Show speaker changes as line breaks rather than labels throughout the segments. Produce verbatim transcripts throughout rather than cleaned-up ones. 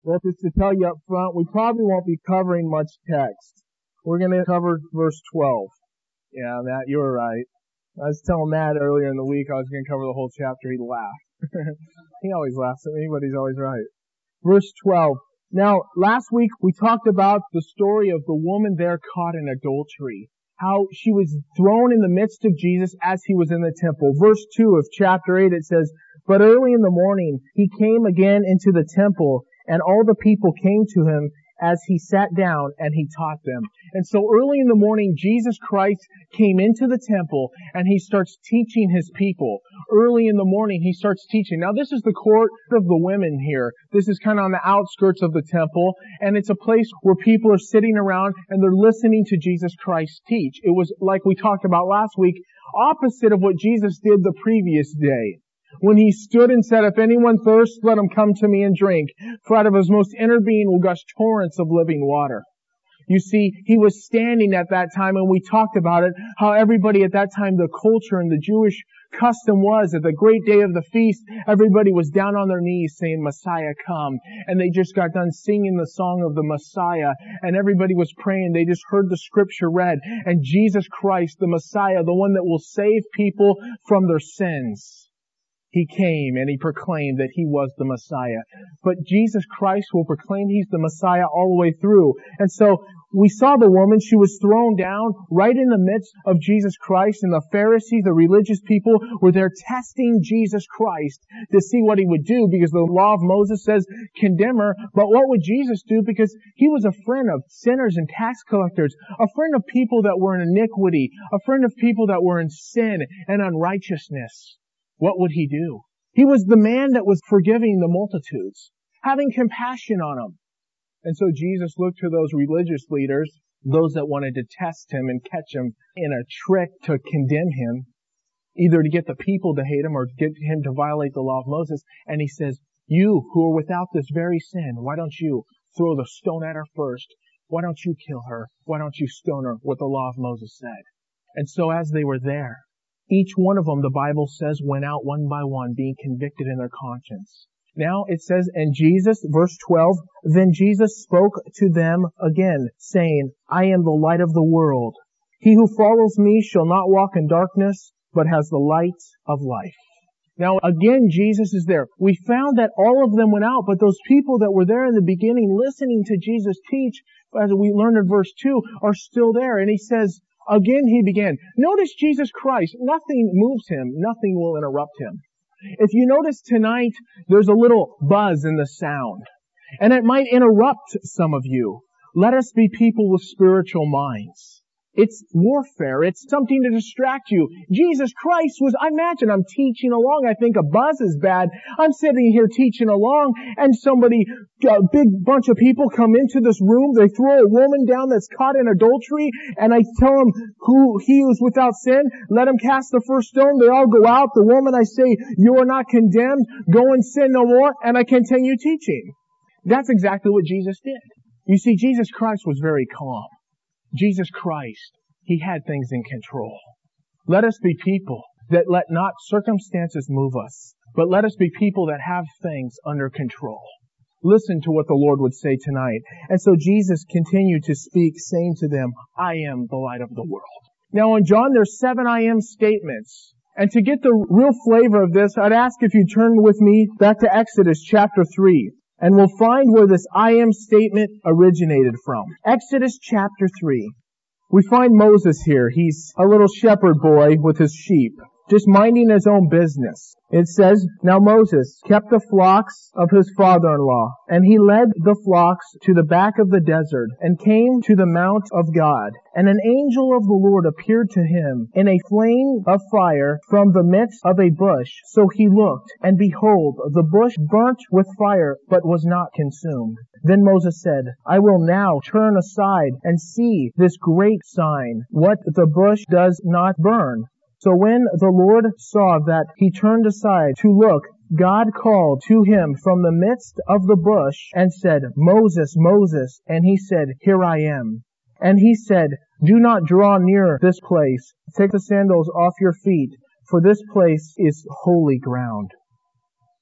Well, just to tell you up front, we probably won't be covering much text. We're going to cover verse twelve. Yeah, Matt, you were right. I was telling Matt earlier in the week I was going to cover the whole chapter. He laughed. He always laughs at me, but he's always right. Verse twelve. Now, last week we talked about the story of the woman there caught in adultery. How she was thrown in the midst of Jesus as he was in the temple. Verse two of chapter eight, it says, "But early in the morning he came again into the temple, and all the people came to him as he sat down, and he taught them." And so early in the morning, Jesus Christ came into the temple, and he starts teaching his people. Early in the morning, he starts teaching. Now, this is the court of the women here. This is kind of on the outskirts of the temple, and it's a place where people are sitting around, and they're listening to Jesus Christ teach. It was, like we talked about last week, opposite of what Jesus did the previous day, when he stood and said, "If anyone thirsts, let him come to me and drink. For out of his most inner being will gush torrents of living water." You see, he was standing at that time, and we talked about it, how everybody at that time, the culture and the Jewish custom was, at the great day of the feast, everybody was down on their knees saying, "Messiah, come." And they just got done singing the song of the Messiah, and everybody was praying. They just heard the scripture read, and Jesus Christ, the Messiah, the one that will save people from their sins, he came and he proclaimed that he was the Messiah. But Jesus Christ will proclaim he's the Messiah all the way through. And so we saw the woman, she was thrown down right in the midst of Jesus Christ, and the Pharisees, the religious people, were there testing Jesus Christ to see what he would do, because the law of Moses says condemn her. But what would Jesus do? Because he was a friend of sinners and tax collectors, a friend of people that were in iniquity, a friend of people that were in sin and unrighteousness. What would he do? He was the man that was forgiving the multitudes, having compassion on them. And so Jesus looked to those religious leaders, those that wanted to test him and catch him in a trick to condemn him, either to get the people to hate him or get him to violate the law of Moses. And he says, "You who are without this very sin, why don't you throw the stone at her first? Why don't you kill her? Why don't you stone her?" What the law of Moses said. And so as they were there, each one of them, the Bible says, went out one by one, being convicted in their conscience. Now it says, and Jesus, verse twelve, "Then Jesus spoke to them again, saying, I am the light of the world. He who follows me shall not walk in darkness, but has the light of life." Now again, Jesus is there. We found that all of them went out, but those people that were there in the beginning listening to Jesus teach, as we learned in verse two, are still there. And he says, again he began. Notice Jesus Christ. Nothing moves him. Nothing will interrupt him. If you notice tonight, there's a little buzz in the sound. And it might interrupt some of you. Let us be people with spiritual minds. It's warfare. It's something to distract you. Jesus Christ was, I imagine I'm teaching along. I think a buzz is bad. I'm sitting here teaching along, and somebody, a big bunch of people come into this room. They throw a woman down that's caught in adultery, and I tell them who he who is without sin, let him cast the first stone. They all go out. The woman, I say, you are not condemned. Go and sin no more. And I continue teaching. That's exactly what Jesus did. You see, Jesus Christ was very calm. Jesus Christ, he had things in control. Let us be people that let not circumstances move us, but let us be people that have things under control. Listen to what the Lord would say tonight. And so Jesus continued to speak, saying to them, I am the light of the world. Now in John, there's seven I am statements. And to get the real flavor of this, I'd ask if you turn with me back to Exodus chapter three. And we'll find where this I am statement originated from. Exodus chapter three. We find Moses here. He's a little shepherd boy with his sheep, just minding his own business. It says, Now Moses kept the flocks of his father-in-law, and he led the flocks to the back of the desert, and came to the mount of God. And an angel of the Lord appeared to him in a flame of fire from the midst of a bush. So he looked, and behold, the bush burnt with fire, but was not consumed. Then Moses said, I will now turn aside and see this great sign, what the bush does not burn. So when the Lord saw that he turned aside to look, God called to him from the midst of the bush and said, Moses, Moses. And he said, Here I am. And he said, Do not draw near this place. Take the sandals off your feet, for this place is holy ground.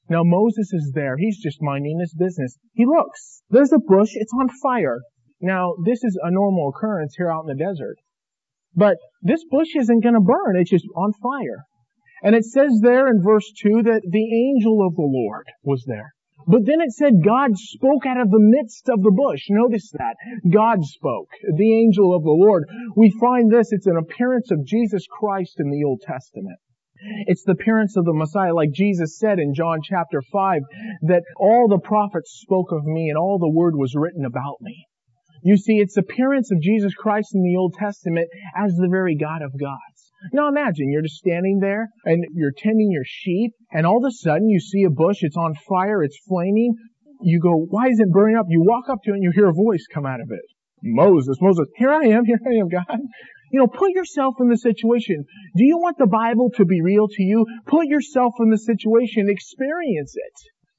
Now Moses is there. He's just minding his business. He looks. There's a bush. It's on fire. Now, this is a normal occurrence here out in the desert. But this bush isn't going to burn. It's just on fire. And it says there in verse two that the angel of the Lord was there. But then it said God spoke out of the midst of the bush. Notice that. God spoke. The angel of the Lord. We find this. It's an appearance of Jesus Christ in the Old Testament. It's the appearance of the Messiah, like Jesus said in John chapter five, that all the prophets spoke of me and all the word was written about me. You see, it's the appearance of Jesus Christ in the Old Testament as the very God of gods. Now imagine, you're just standing there and you're tending your sheep and all of a sudden you see a bush, it's on fire, it's flaming. You go, why is it burning up? You walk up to it and you hear a voice come out of it. Moses, Moses, here I am, here I am, God. You know, put yourself in the situation. Do you want the Bible to be real to you? Put yourself in the situation. Experience it.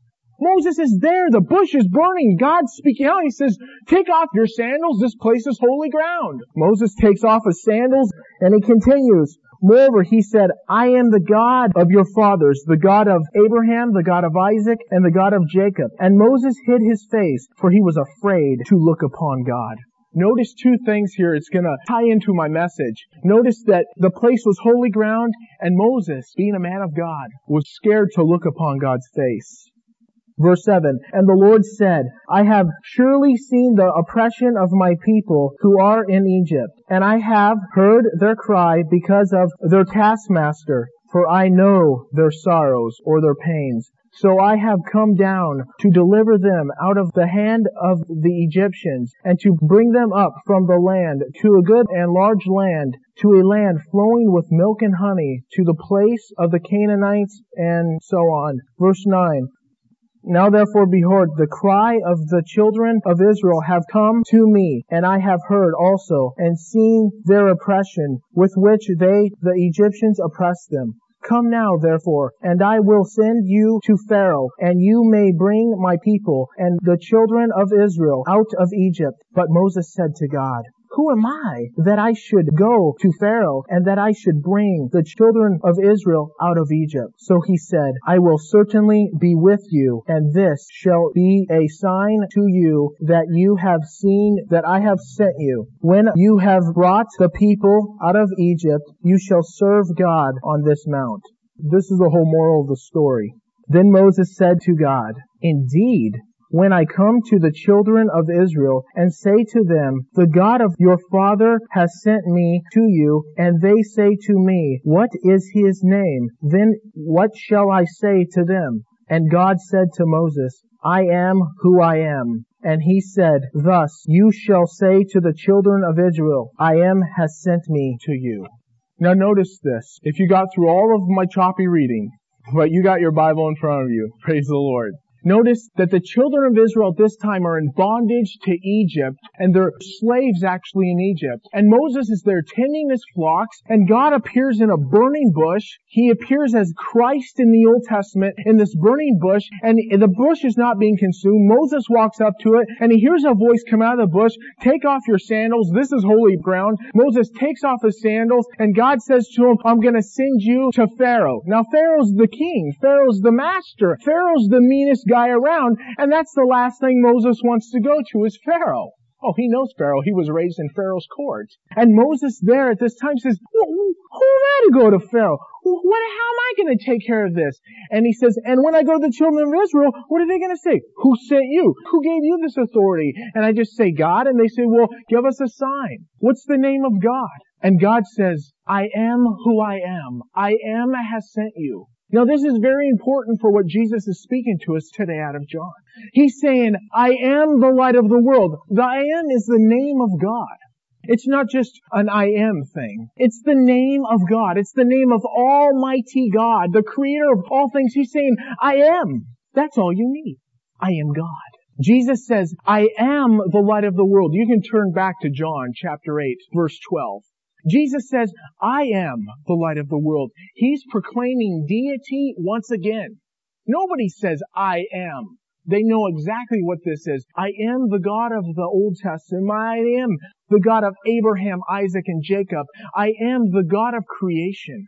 Moses is there. The bush is burning. God's speaking out. He says, take off your sandals. This place is holy ground. Moses takes off his sandals and he continues. Moreover, he said, I am the God of your fathers, the God of Abraham, the God of Isaac, and the God of Jacob. And Moses hid his face, for he was afraid to look upon God. Notice two things here. It's going to tie into my message. Notice that the place was holy ground, and Moses, being a man of God, was scared to look upon God's face. Verse seven, and the Lord said, I have surely seen the oppression of my people who are in Egypt, and I have heard their cry because of their taskmaster, for I know their sorrows or their pains. So I have come down to deliver them out of the hand of the Egyptians, and to bring them up from the land to a good and large land, to a land flowing with milk and honey, to the place of the Canaanites, and so on. Verse nine. Now therefore, behold, the cry of the children of Israel have come to me, and I have heard also, and seen their oppression, with which they, the Egyptians, oppressed them. Come now, therefore, and I will send you to Pharaoh, and you may bring my people and the children of Israel out of Egypt. But Moses said to God, who am I that I should go to Pharaoh and that I should bring the children of Israel out of Egypt? So he said, I will certainly be with you, and this shall be a sign to you that you have seen that I have sent you. When you have brought the people out of Egypt, you shall serve God on this mount. This is the whole moral of the story. Then Moses said to God, indeed, when I come to the children of Israel and say to them, the God of your father has sent me to you, and they say to me, what is his name? Then what shall I say to them? And God said to Moses, I am who I am. And he said, thus you shall say to the children of Israel, I am has sent me to you. Now notice this. If you got through all of my choppy reading, but you got your Bible in front of you, praise the Lord. Notice that the children of Israel at this time are in bondage to Egypt, and they're slaves actually in Egypt. And Moses is there tending his flocks, and God appears in a burning bush. He appears as Christ in the Old Testament in this burning bush, and the bush is not being consumed. Moses walks up to it, and he hears a voice come out of the bush, take off your sandals, this is holy ground. Moses takes off his sandals, and God says to him, I'm going to send you to Pharaoh. Now Pharaoh's the king. Pharaoh's the master. Pharaoh's the meanest guy around, and that's the last thing Moses wants to go to is Pharaoh. Oh, he knows Pharaoh. He was raised in Pharaoh's court. And Moses there at this time says, who am I to go to Pharaoh? What, how am I going to take care of this? And he says, and when I go to the children of Israel, what are they going to say? Who sent you? Who gave you this authority? And I just say, God. And they say, well, give us a sign. What's the name of God? And God says, I am who I am. I am has sent you. Now this is very important for what Jesus is speaking to us today out of John. He's saying, I am the light of the world. The I am is the name of God. It's not just an I am thing. It's the name of God. It's the name of Almighty God, the creator of all things. He's saying, I am. That's all you need. I am God. Jesus says, I am the light of the world. You can turn back to John chapter eight, verse twelve. Jesus says, I am the light of the world. He's proclaiming deity once again. Nobody says, I am. They know exactly what this is. I am the God of the Old Testament. I am the God of Abraham, Isaac, and Jacob. I am the God of creation.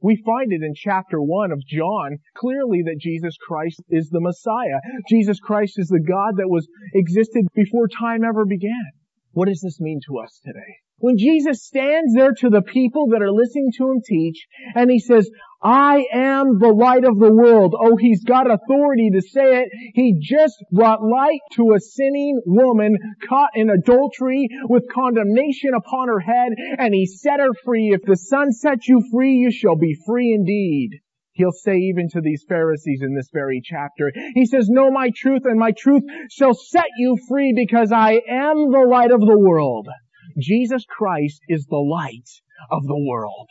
We find it in chapter one of John clearly that Jesus Christ is the Messiah. Jesus Christ is the God that was existed before time ever began. What does this mean to us today? When Jesus stands there to the people that are listening to Him teach, and He says, I am the light of the world. Oh, He's got authority to say it. He just brought light to a sinning woman caught in adultery with condemnation upon her head, and He set her free. If the Son sets you free, you shall be free indeed. He'll say even to these Pharisees in this very chapter, He says, know my truth, and my truth shall set you free, because I am the light of the world. Jesus Christ is the light of the world.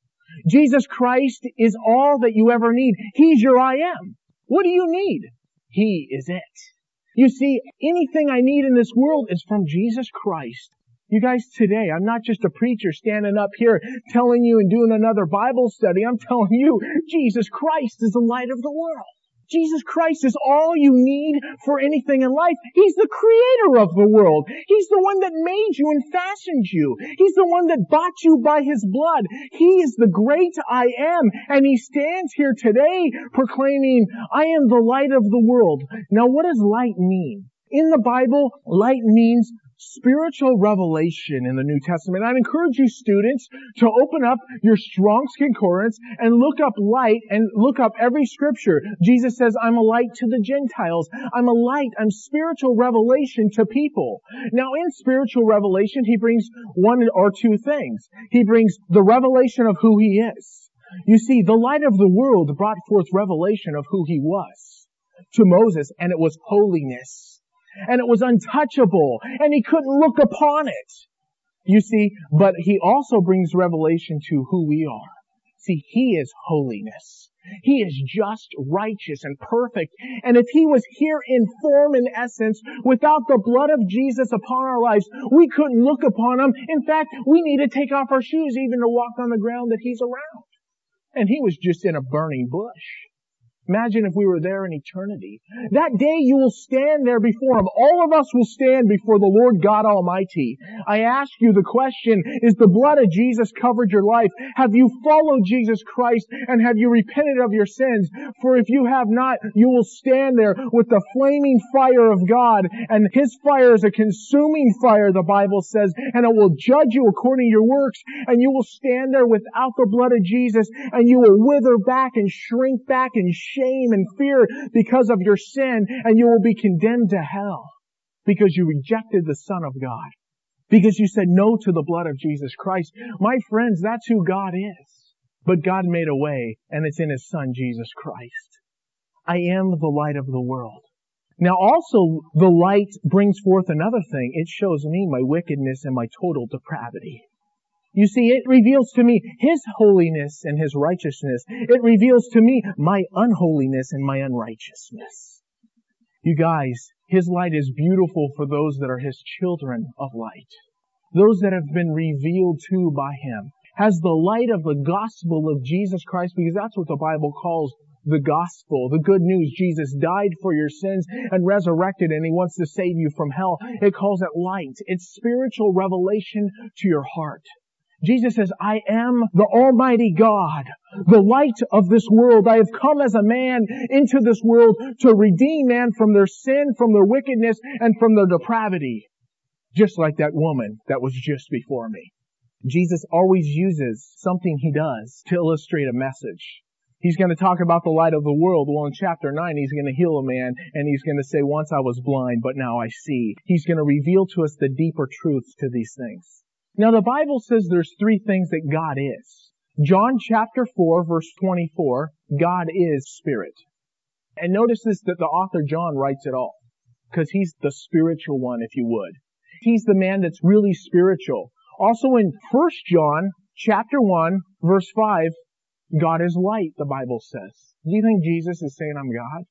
Jesus Christ is all that you ever need. He's your I am. What do you need? He is it. You see, anything I need in this world is from Jesus Christ. You guys, today, I'm not just a preacher standing up here telling you and doing another Bible study. I'm telling you, Jesus Christ is the light of the world. Jesus Christ is all you need for anything in life. He's the creator of the world. He's the one that made you and fashioned you. He's the one that bought you by His blood. He is the great I am. And He stands here today proclaiming, I am the light of the world. Now, what does light mean? In the Bible, light means spiritual revelation in the New Testament. I'd encourage you students to open up your Strong's Concordance and look up light and look up every scripture. Jesus says, I'm a light to the Gentiles. I'm a light. I'm spiritual revelation to people. Now in spiritual revelation, He brings one or two things. He brings the revelation of who He is. You see, the light of the world brought forth revelation of who He was to Moses, and it was holiness. And it was untouchable, and he couldn't look upon it. You see, but He also brings revelation to who we are. See, He is holiness. He is just, righteous, and perfect. And if He was here in form and essence, without the blood of Jesus upon our lives, we couldn't look upon Him. In fact, we need to take off our shoes even to walk on the ground that He's around. And He was just in a burning bush. Imagine if we were there in eternity. That day you will stand there before Him. All of us will stand before the Lord God Almighty. I ask you the question, is the blood of Jesus covered your life? Have you followed Jesus Christ and have you repented of your sins? For if you have not, you will stand there with the flaming fire of God, and His fire is a consuming fire, the Bible says, and it will judge you according to your works, and you will stand there without the blood of Jesus, and you will wither back and shrink back and shame and fear because of your sin, and you will be condemned to hell because you rejected the Son of God, because you said no to the blood of Jesus Christ. My friends, that's who God is. But God made a way, and it's in His Son, Jesus Christ. I am the light of the world. Now also, the light brings forth another thing. It shows me my wickedness and my total depravity. You see, it reveals to me His holiness and His righteousness. It reveals to me my unholiness and my unrighteousness. You guys, His light is beautiful for those that are His children of light. Those that have been revealed to by Him. Has the light of the gospel of Jesus Christ, because that's what the Bible calls the gospel, the good news. Jesus died for your sins and resurrected, and He wants to save you from hell. It calls it light. It's spiritual revelation to your heart. Jesus says, I am the Almighty God, the light of this world. I have come as a man into this world to redeem man from their sin, from their wickedness, and from their depravity. Just like that woman that was just before me. Jesus always uses something He does to illustrate a message. He's going to talk about the light of the world. Well, in chapter nine, He's going to heal a man, and He's going to say, once I was blind, but now I see. He's going to reveal to us the deeper truths to these things. Now, the Bible says there's three things that God is. John chapter four, verse twenty-four, God is Spirit. And notice this, that the author John writes it all, because he's the spiritual one, if you would. He's the man that's really spiritual. Also in First John chapter one, verse five, God is light, the Bible says. Do you think Jesus is saying, I'm God?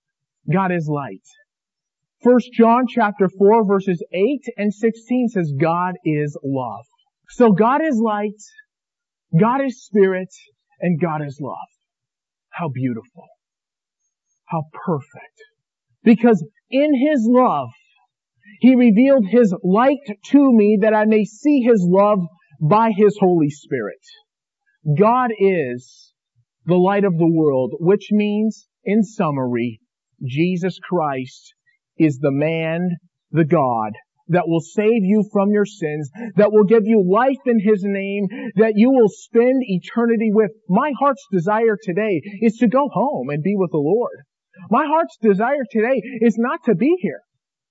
God is light. First John chapter four, verses eight and sixteen says, God is love. So God is light, God is Spirit, and God is love. How beautiful. How perfect. Because in His love, He revealed His light to me that I may see His love by His Holy Spirit. God is the light of the world, which means, in summary, Jesus Christ is the man, the God, that will save you from your sins, that will give you life in His name, that you will spend eternity with. My heart's desire today is to go home and be with the Lord. My heart's desire today is not to be here.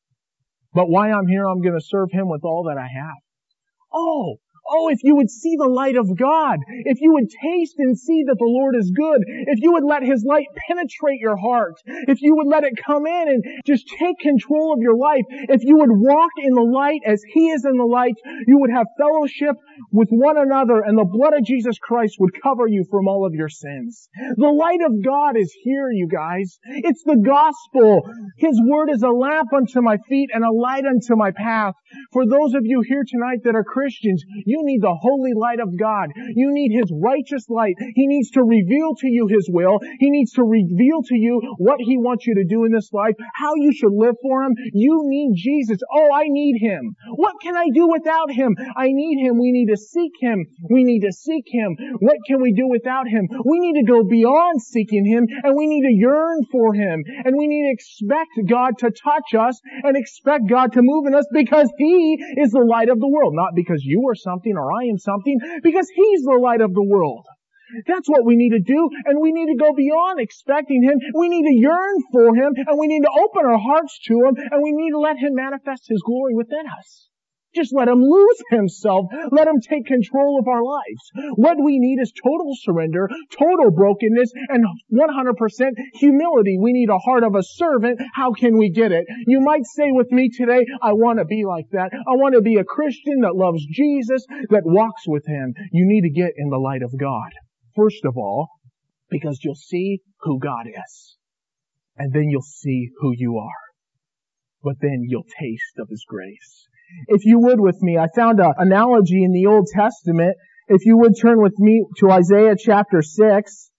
But while I'm here, I'm going to serve Him with all that I have. Oh, oh, if you would see the light of God, if you would taste and see that the Lord is good, if you would let His light penetrate your heart, if you would let it come in and just take control of your life, if you would walk in the light as He is in the light, you would have fellowship with one another, and the blood of Jesus Christ would cover you from all of your sins. The light of God is here, you guys. It's the gospel. His word is a lamp unto my feet and a light unto my path. For those of you here tonight that are Christians, you need the holy light of God. You need His righteous light. He needs to reveal to you His will. He needs to reveal to you what He wants you to do in this life, how you should live for Him. You need Jesus. Oh, I need Him. What can I do without Him? I need Him. We need to seek Him. We need to seek Him. What can we do without Him? We need to go beyond seeking Him, and we need to yearn for Him. And we need to expect God to touch us and expect God to move in us, because He is the light of the world. Not because you are something or I am something, because He's the light of the world. That's what we need to do, and we need to go beyond expecting Him. We need to yearn for Him, and we need to open our hearts to Him, and we need to let Him manifest His glory within us. Just let Him lose Himself. Let Him take control of our lives. What we need is total surrender, total brokenness, and one hundred percent humility. We need a heart of a servant. How can we get it? You might say with me today, I want to be like that. I want to be a Christian that loves Jesus, that walks with Him. You need to get in the light of God. First of all, because you'll see who God is. And then you'll see who you are. But then you'll taste of His grace. If you would with me, I found an analogy in the Old Testament. If you would turn with me to Isaiah chapter six.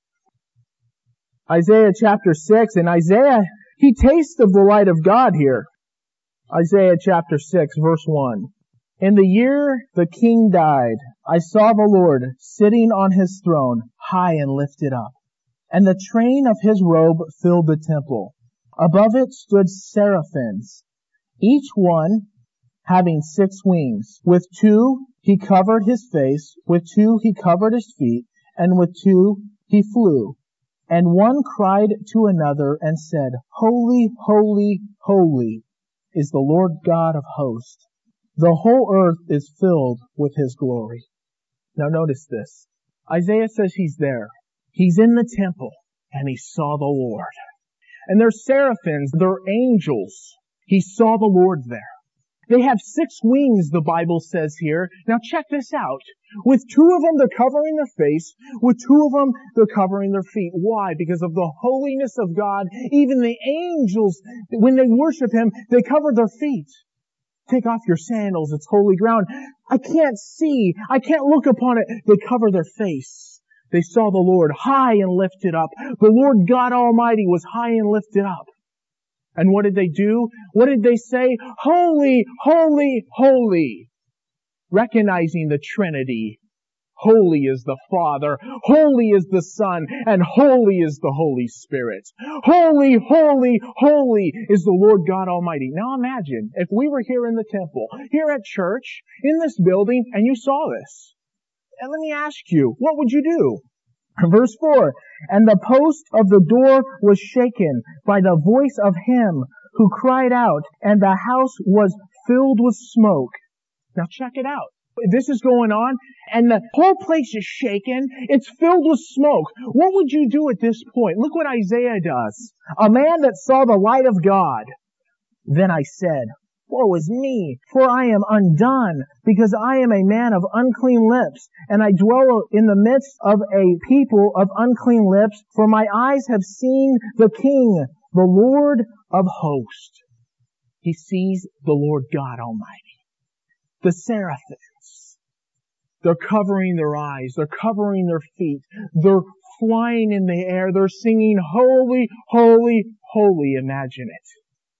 Isaiah chapter six. And Isaiah, he tastes of the light of God here. Isaiah chapter six, verse one. In the year the king died, I saw the Lord sitting on His throne, high and lifted up. And the train of His robe filled the temple. Above it stood seraphims, each one having six wings. With two He covered His face, with two He covered His feet, and with two He flew. And one cried to another and said, Holy, holy, holy is the Lord God of hosts. The whole earth is filled with His glory. Now notice this. Isaiah says he's there. He's in the temple, and he saw the Lord. And they're seraphims, they're angels. He saw the Lord there. They have six wings, the Bible says here. Now check this out. With two of them, they're covering their face. With two of them, they're covering their feet. Why? Because of the holiness of God. Even the angels, when they worship Him, they cover their feet. Take off your sandals, it's holy ground. I can't see. I can't look upon it. They cover their face. They saw the Lord high and lifted up. The Lord God Almighty was high and lifted up. And what did they do? What did they say? Holy, holy, holy. Recognizing the Trinity. Holy is the Father, holy is the Son, and holy is the Holy Spirit. Holy, holy, holy is the Lord God Almighty. Now imagine if we were here in the temple, here at church, in this building, and you saw this. And let me ask you, what would you do? Verse four, and the post of the door was shaken by the voice of Him who cried out, and the house was filled with smoke. Now check it out. This is going on, and the whole place is shaken. It's filled with smoke. What would you do at this point? Look what Isaiah does. A man that saw the light of God. Then I said, Woe is me, for I am undone, because I am a man of unclean lips, and I dwell in the midst of a people of unclean lips, for my eyes have seen the King, the Lord of hosts. He sees the Lord God Almighty. The seraphims. They're covering their eyes. They're covering their feet. They're flying in the air. They're singing, Holy, holy, holy. Imagine it.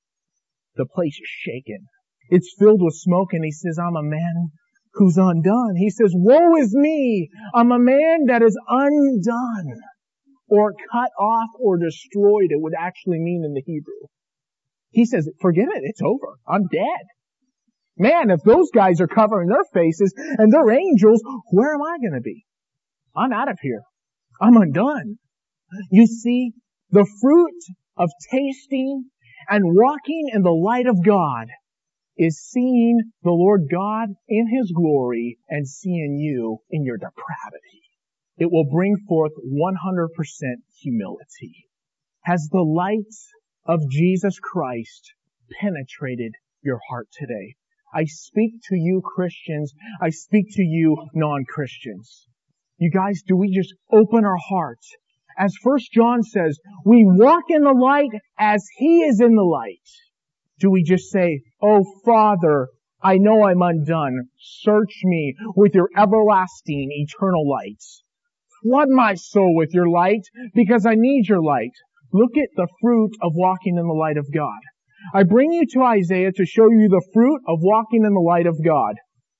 The place is shaken. It's filled with smoke, and he says, I'm a man who's undone. He says, Woe is me! I'm a man that is undone. or cut off or destroyed it would actually mean in the Hebrew. He says, forget it, it's over. I'm dead. Man, if those guys are covering their faces and they're angels, where am I going to be? I'm out of here. I'm undone. You see, the fruit of tasting and walking in the light of God is seeing the Lord God in His glory and seeing you in your depravity. It will bring forth one hundred percent humility. Has the light of Jesus Christ penetrated your heart today? I speak to you Christians. I speak to you non-Christians. You guys, do we just open our hearts? As First John says, we walk in the light as He is in the light. Do we just say, oh Father, I know I'm undone. Search me with your everlasting eternal light. Flood my soul with your light because I need your light. Look at the fruit of walking in the light of God. I bring you to Isaiah to show you the fruit of walking in the light of God.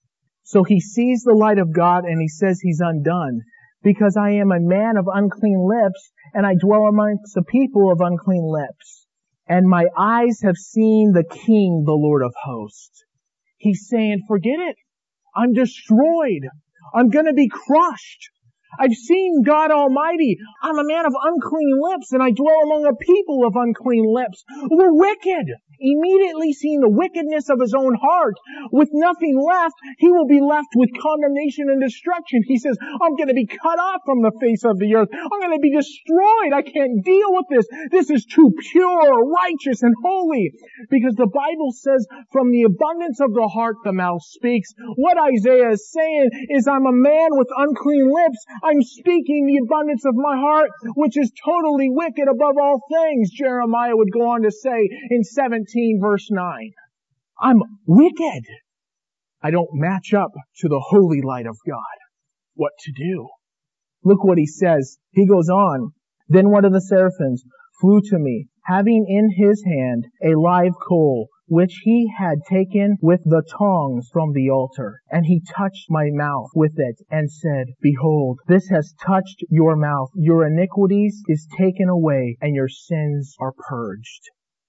So he sees the light of God and he says he's undone because I am a man of unclean lips and I dwell amongst the people of unclean lips. And my eyes have seen the King, the Lord of hosts. He's saying, forget it. I'm destroyed. I'm going to be crushed. I've seen God Almighty. I'm a man of unclean lips, and I dwell among a people of unclean lips. We're wicked. Immediately seeing the wickedness of his own heart, with nothing left, he will be left with condemnation and destruction. He says, I'm going to be cut off from the face of the earth. I'm going to be destroyed. I can't deal with this. This is too pure, righteous, and holy. Because the Bible says, from the abundance of the heart, the mouth speaks. What Isaiah is saying is, I'm a man with unclean lips. I'm speaking the abundance of my heart, which is totally wicked above all things. Jeremiah would go on to say in seventeen verse nine, I'm wicked. I don't match up to the holy light of God. What to do? Look what he says. He goes on. Then one of the seraphims flew to me, having in his hand a live coal, which he had taken with the tongs from the altar. And he touched my mouth with it and said, behold, this has touched your mouth. Your iniquities is taken away and your sins are purged.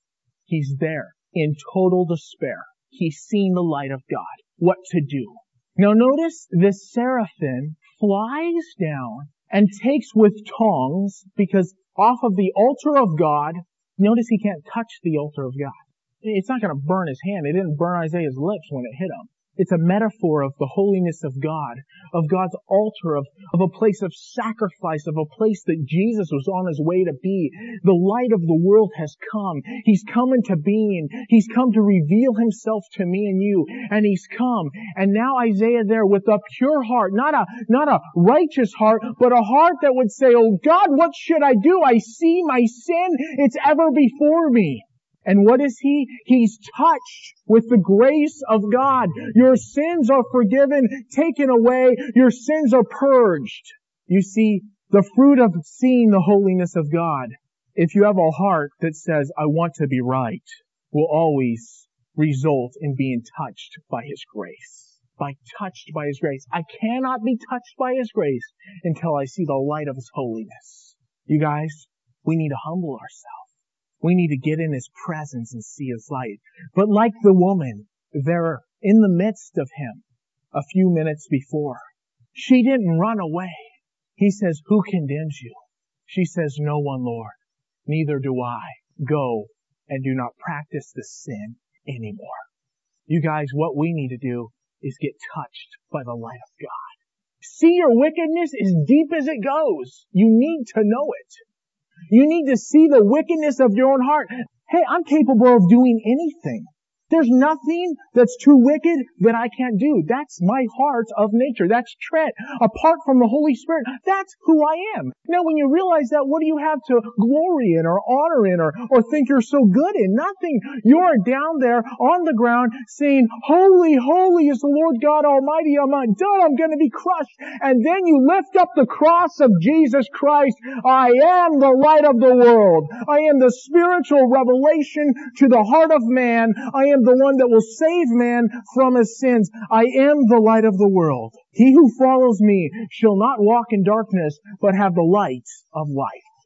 He's there in total despair. He's seen the light of God. What to do? Now notice this seraphim flies down and takes with tongs, because off of the altar of God, notice he can't touch the altar of God. It's not going to burn his hand. It didn't burn Isaiah's lips when it hit him. It's a metaphor of the holiness of God, of God's altar, of, of a place of sacrifice, of a place that Jesus was on his way to be. The light of the world has come. He's come into being. He's come to reveal himself to me and you. And he's come. And now Isaiah there with a pure heart, not a, not a righteous heart, but a heart that would say, oh God, what should I do? I see my sin. It's ever before me. And what is he? He's touched with the grace of God. Your sins are forgiven, taken away. Your sins are purged. You see, the fruit of seeing the holiness of God, if you have a heart that says, I want to be right, will always result in being touched by His grace. By touched by His grace. I cannot be touched by His grace until I see the light of His holiness. You guys, we need to humble ourselves. We need to get in His presence and see His light. But like the woman there in the midst of Him a few minutes before, she didn't run away. He says, who condemns you? She says, no one, Lord. Neither do I. Go and do not practice this sin anymore. You guys, what we need to do is get touched by the light of God. See your wickedness as deep as it goes. You need to know it. You need to see the wickedness of your own heart. Hey, I'm capable of doing anything. There's nothing that's too wicked that I can't do. That's my heart of nature. That's Trent. Apart from the Holy Spirit, that's who I am. Now, when you realize that, what do you have to glory in or honor in or, or think you're so good in? Nothing. You're down there on the ground saying, holy, holy is the Lord God Almighty. I'm undone. I'm going to be crushed. And then you lift up the cross of Jesus Christ. I am the light of the world. I am the spiritual revelation to the heart of man. I am the one that will save man from his sins. I am the light of the world. He who follows me shall not walk in darkness, but have the light of life.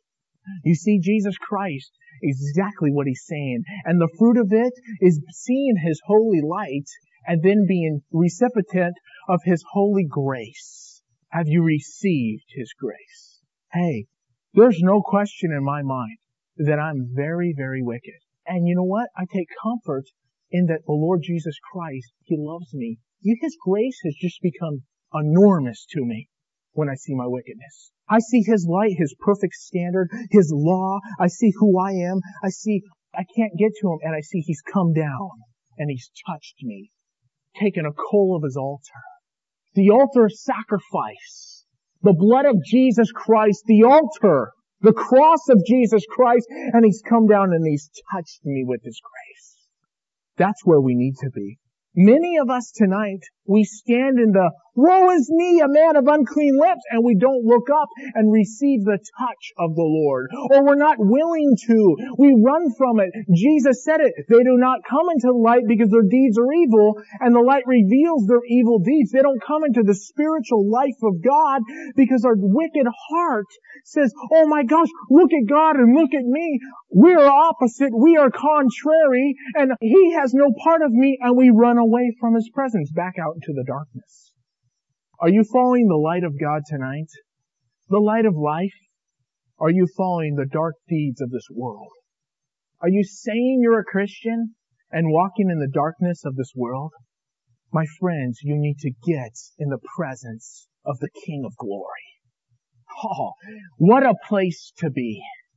You see, Jesus Christ, exactly what He's saying. And the fruit of it is seeing His holy light and then being recipient of His holy grace. Have you received His grace? Hey, there's no question in my mind that I'm very, very wicked. And you know what? I take comfort in that the Lord Jesus Christ, He loves me. His grace has just become enormous to me when I see my wickedness. I see His light, His perfect standard, His law. I see who I am. I see I can't get to Him, and I see He's come down and He's touched me, taken a coal of His altar. The altar of sacrifice. The blood of Jesus Christ, the altar, the cross of Jesus Christ, and He's come down and He's touched me with His grace. That's where we need to be. Many of us tonight, we stand in the, woe is me, a man of unclean lips, and we don't look up and receive the touch of the Lord. Or we're not willing to. We run from it. Jesus said it. They do not come into the light because their deeds are evil, and the light reveals their evil deeds. They don't come into the spiritual life of God because our wicked heart says, oh my gosh, look at God and look at me. We are opposite. We are contrary, and He has no part of me, and we run away from His presence back out into the darkness. Are you following the light of God tonight? The light of life? Are you following the dark deeds of this world? Are you saying you're a Christian and walking in the darkness of this world? My friends, you need to get in the presence of the King of Glory. Oh, what a place to be.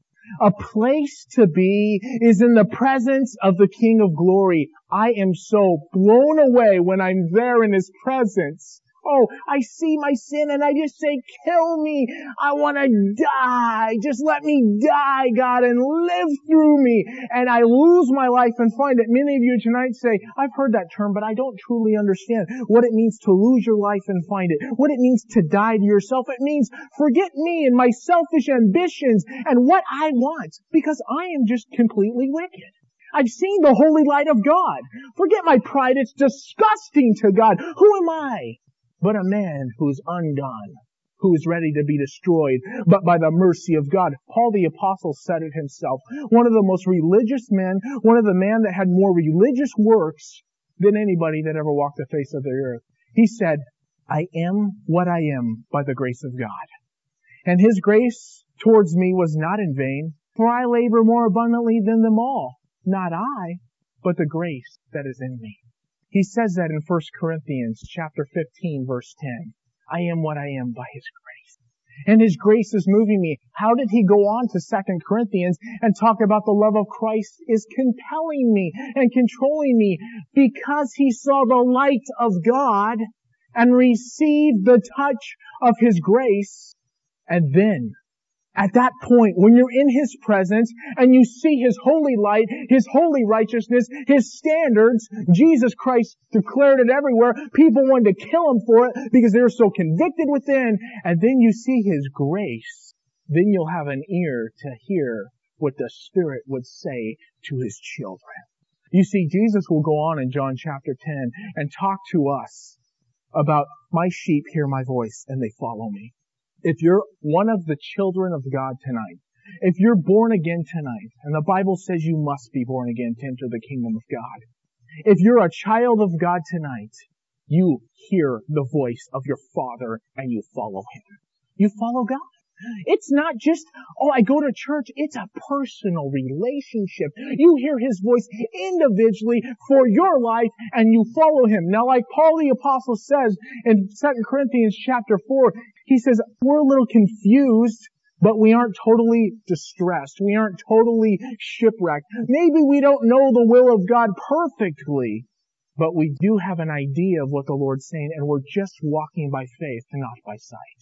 A place to be is in the presence of the King of Glory. I am so blown away when I'm there in His presence. Oh, I see my sin and I just say, kill me. I want to die. Just let me die, God, and live through me. And I lose my life and find it. Many of you tonight say, I've heard that term, but I don't truly understand what it means to lose your life and find it. What it means to die to yourself. It means forget me and my selfish ambitions and what I want, because I am just completely wicked. I've seen the holy light of God. Forget my pride. It's disgusting to God. Who am I? But a man who is undone, who is ready to be destroyed, but by the mercy of God. Paul the Apostle said it himself. One of the most religious men, one of the men that had more religious works than anybody that ever walked the face of the earth. He said, I am what I am by the grace of God. And His grace towards me was not in vain, for I labor more abundantly than them all. Not I, but the grace that is in me. He says that in First Corinthians chapter fifteen, verse ten. I am what I am by His grace. And His grace is moving me. How did he go on to Second Corinthians and talk about the love of Christ is compelling me and controlling me? Because he saw the light of God and received the touch of His grace. And then, at that point, when you're in His presence and you see His holy light, His holy righteousness, His standards, Jesus Christ declared it everywhere. People wanted to kill Him for it because they were so convicted within. And then you see His grace. Then you'll have an ear to hear what the Spirit would say to His children. You see, Jesus will go on in John chapter ten and talk to us about, my sheep hear my voice and they follow me. If you're one of the children of God tonight, if you're born again tonight, and the Bible says you must be born again to enter the kingdom of God. If you're a child of God tonight, you hear the voice of your Father and you follow Him. You follow God. It's not just, oh, I go to church. It's a personal relationship. You hear His voice individually for your life and you follow Him. Now, like Paul the Apostle says in Second Corinthians chapter four, he says, we're a little confused, but we aren't totally distressed. We aren't totally shipwrecked. Maybe we don't know the will of God perfectly, but we do have an idea of what the Lord's saying, and we're just walking by faith and not by sight.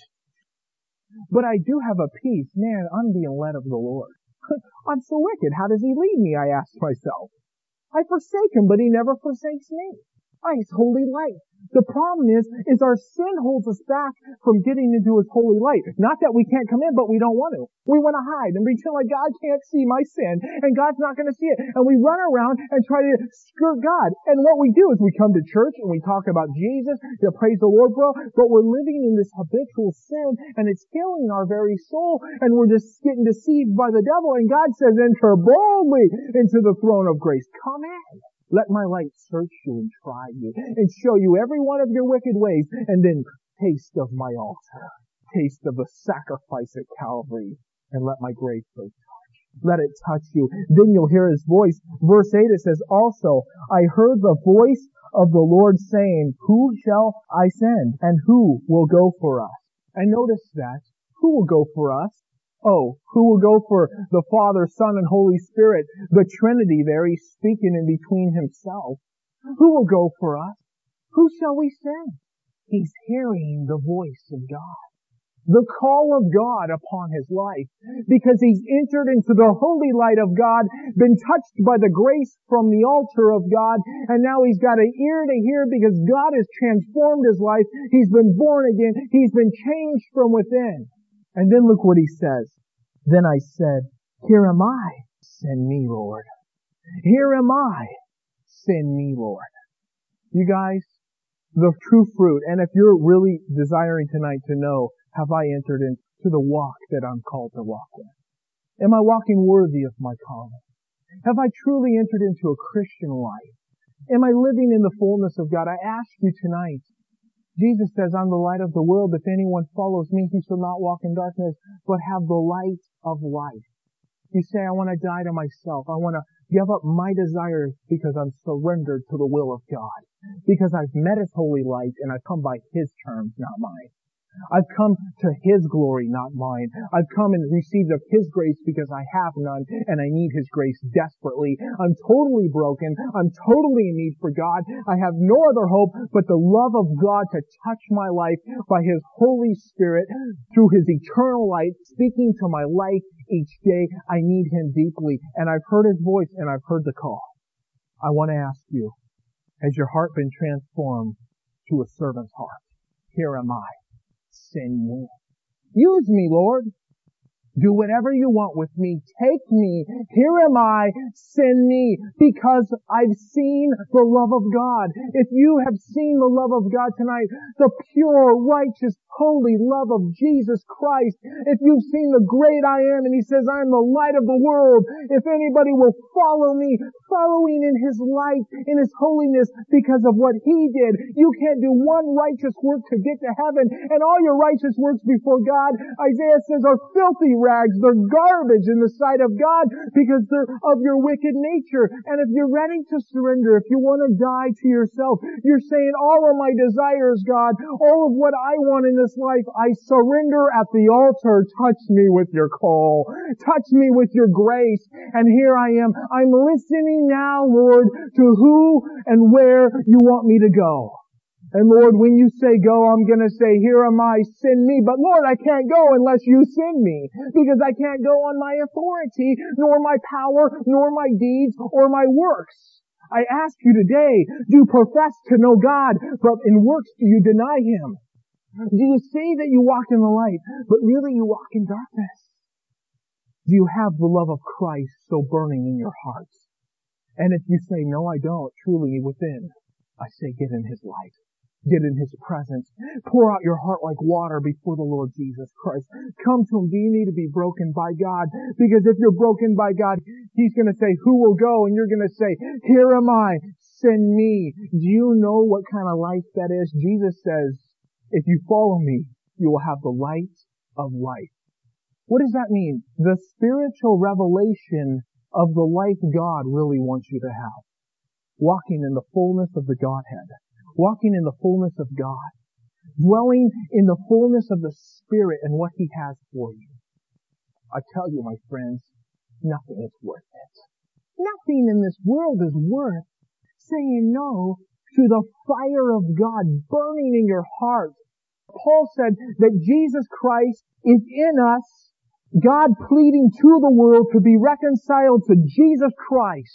But I do have a peace. Man, I'm being led of the Lord. I'm so wicked. How does He lead me? I ask myself. I forsake Him, but He never forsakes me. by His holy light. The problem is, is our sin holds us back from getting into His holy light. Not that we can't come in, but we don't want to. We want to hide and pretend like God can't see my sin, and God's not going to see it. And we run around and try to skirt God. And what we do is we come to church and we talk about Jesus, you know, praise the Lord, bro, but we're living in this habitual sin, and it's killing our very soul, and we're just getting deceived by the devil, and God says, enter boldly into the throne of grace. Come in. Let my light search you and try you and show you every one of your wicked ways, and then taste of my altar. Taste of the sacrifice at Calvary, and let my grace touch. Let it touch you. Then you'll hear His voice. Verse eight, it says, also, I heard the voice of the Lord saying, who shall I send, and who will go for us? And notice that. Who will go for us? Oh, who will go for the Father, Son, and Holy Spirit? The Trinity there, He's speaking in between Himself. Who will go for us? Who shall we send? He's hearing the voice of God. The call of God upon his life. Because he's entered into the holy light of God, been touched by the grace from the altar of God, and now he's got an ear to hear because God has transformed his life. He's been born again. He's been changed from within. And then look what he says. Then I said, here am I. Send me, Lord. Here am I. Send me, Lord. You guys, the true fruit, and if you're really desiring tonight to know, have I entered into the walk that I'm called to walk in? Am I walking worthy of my calling? Have I truly entered into a Christian life? Am I living in the fullness of God? I ask you tonight. Jesus says, I'm the light of the world. If anyone follows me, he shall not walk in darkness, but have the light of life. You say, I want to die to myself. I want to give up my desires because I'm surrendered to the will of God. Because I've met His holy light and I've come by His terms, not mine. I've come to His glory, not mine. I've come and received of His grace because I have none and I need His grace desperately. I'm totally broken. I'm totally in need for God. I have no other hope but the love of God to touch my life by His Holy Spirit through His eternal light, speaking to my life each day. I need Him deeply. And I've heard His voice and I've heard the call. I want to ask you, has your heart been transformed to a servant's heart? Here am I. Send me. Use me, Lord. Do whatever you want with me. Take me. Here am I. Send me. Because I've seen the love of God. If you have seen the love of God tonight, the pure, righteous, holy love of Jesus Christ, if you've seen the great I am, and He says, I'm the light of the world. If anybody will follow me, following in His light, in His holiness, because of what He did. You can't do one righteous work to get to heaven, and all your righteous works before God, Isaiah says, are filthy rags. They're garbage in the sight of God because they're of your wicked nature. And if you're ready to surrender, if you want to die to yourself, you're saying, all of my desires, God, all of what I want in this life, I surrender at the altar. Touch me with your call. Touch me with your grace. And here I am. I'm listening now, Lord, to who and where you want me to go. And Lord, when you say go, I'm going to say, here am I, send me. But Lord, I can't go unless you send me. Because I can't go on my authority, nor my power, nor my deeds, or my works. I ask you today, do you profess to know God, but in works do you deny Him? Do you say that you walk in the light, but really you walk in darkness? Do you have the love of Christ so burning in your hearts? And if you say, no, I don't, truly within, I say, get in His light. Get in His presence. Pour out your heart like water before the Lord Jesus Christ. Come to Him. Do you need to be broken by God? Because if you're broken by God, He's going to say, who will go? And you're going to say, here am I. Send me. Do you know what kind of life that is? Jesus says, if you follow me, you will have the light of life. What does that mean? The spiritual revelation of the life God really wants you to have. Walking in the fullness of the Godhead. Walking in the fullness of God. Dwelling in the fullness of the Spirit and what He has for you. I tell you, my friends, nothing is worth it. Nothing in this world is worth saying no to the fire of God burning in your heart. Paul said that Jesus Christ is in us, God pleading to the world to be reconciled to Jesus Christ.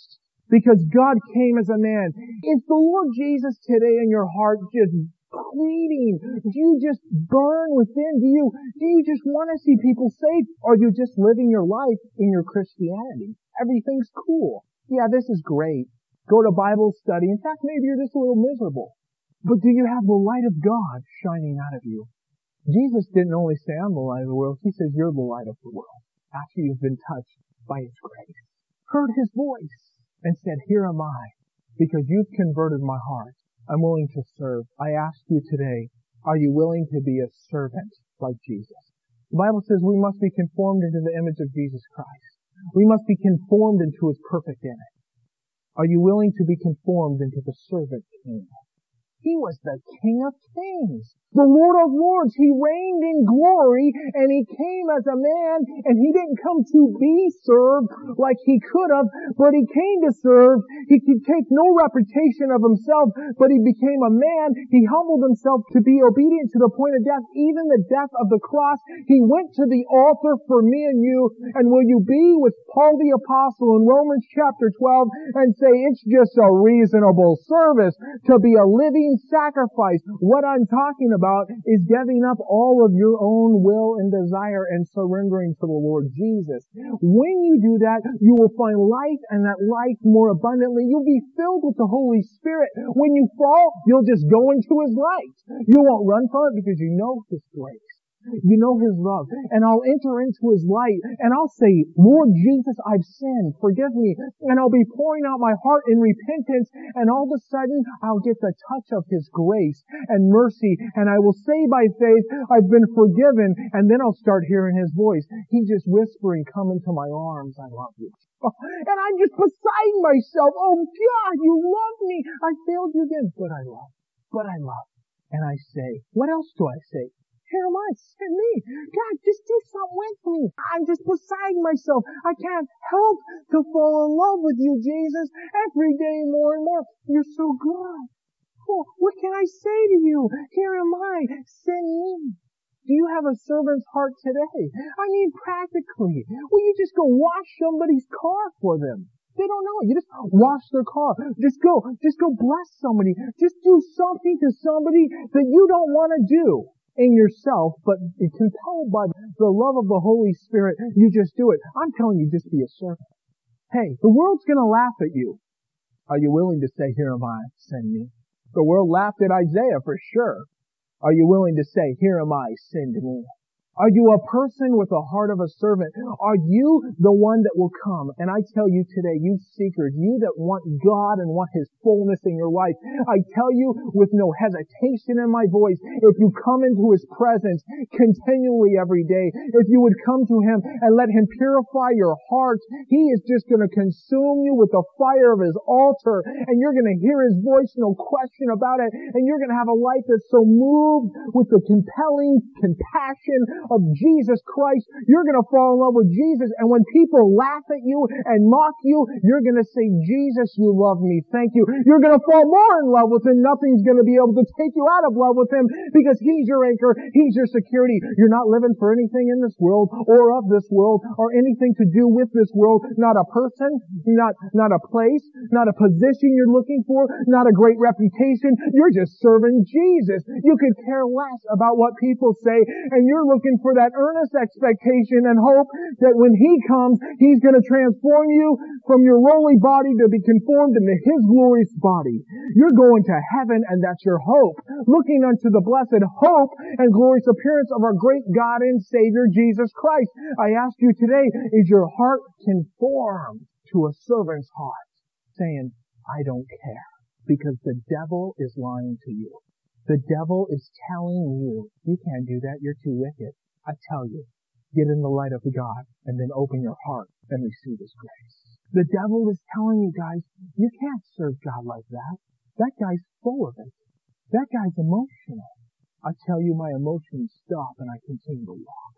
Because God came as a man. Is the Lord Jesus today in your heart just pleading? Do you just burn within? Do you, do you just want to see people saved? Or are you just living your life in your Christianity? Everything's cool. Yeah, this is great. Go to Bible study. In fact, maybe you're just a little miserable. But do you have the light of God shining out of you? Jesus didn't only say, I'm the light of the world. He says, you're the light of the world. After you've been touched by His grace. Heard His voice and said, here am I. Because you've converted my heart. I'm willing to serve. I ask you today, are you willing to be a servant like Jesus? The Bible says we must be conformed into the image of Jesus Christ. We must be conformed into His perfect image. Are you willing to be conformed into the servant king? He was the King of Kings, the Lord of Lords. He reigned in glory, and He came as a man, and He didn't come to be served like He could have, but He came to serve. He could take no reputation of Himself, but He became a man. He humbled Himself to be obedient to the point of death, even the death of the cross. He went to the altar for me and you, and will you be with Paul the Apostle in Romans chapter twelve and say it's just a reasonable service to be a living sacrifice? What I'm talking about is giving up all of your own will and desire and surrendering to the Lord Jesus. When you do that, you will find life, and that life more abundantly. You'll be filled with the Holy Spirit. When you fall, you'll just go into His light. You won't run from it because you know His grace. You know His love. And I'll enter into His light, and I'll say, Lord Jesus, I've sinned. Forgive me. And I'll be pouring out my heart in repentance, and all of a sudden, I'll get the touch of His grace and mercy, and I will say by faith, I've been forgiven, and then I'll start hearing His voice. He's just whispering, come into my arms, I love you. And I'm just beside myself. Oh God, you love me. I failed you again, but I love. But I love. And I say, what else do I say? Here am I, send me. God, just do something with me. I'm just beside myself. I can't help to fall in love with you, Jesus. Every day more and more. You're so good. Oh, what can I say to you? Here am I, send me. Do you have a servant's heart today? I mean, practically. Will you just go wash somebody's car for them? They don't know. You just wash their car. Just go, just go bless somebody. Just do something to somebody that you don't want to do in yourself, but compelled by the love of the Holy Spirit, you just do it. I'm telling you, just be a servant. Hey, the world's gonna laugh at you. Are you willing to say, here am I, send me? The world laughed at Isaiah for sure. Are you willing to say, here am I, send me? Are you a person with a heart of a servant? Are you the one that will come? And I tell you today, you seekers, you that want God and want His fullness in your life, I tell you with no hesitation in my voice, if you come into His presence continually every day, if you would come to Him and let Him purify your heart, He is just going to consume you with the fire of His altar, and you're going to hear His voice, no question about it, and you're going to have a life that's so moved with the compelling compassion of Jesus Christ, you're going to fall in love with Jesus. And when people laugh at you and mock you, you're going to say, Jesus, you love me. Thank you. You're going to fall more in love with Him. Nothing's going to be able to take you out of love with Him because He's your anchor. He's your security. You're not living for anything in this world or of this world or anything to do with this world. Not a person, not, not a place, not a position you're looking for, not a great reputation. You're just serving Jesus. You could care less about what people say, and you're looking for that earnest expectation and hope that when He comes, He's going to transform you from your lowly body to be conformed into His glorious body. You're going to heaven, and that's your hope. Looking unto the blessed hope and glorious appearance of our great God and Savior, Jesus Christ. I ask you today, is your heart conformed to a servant's heart, saying, I don't care, because the devil is lying to you. The devil is telling you, you can't do that, you're too wicked. I tell you, get in the light of God and then open your heart and receive His grace. The devil is telling you guys, you can't serve God like that. That guy's full of it. That guy's emotional. I tell you, my emotions stop and I continue to walk.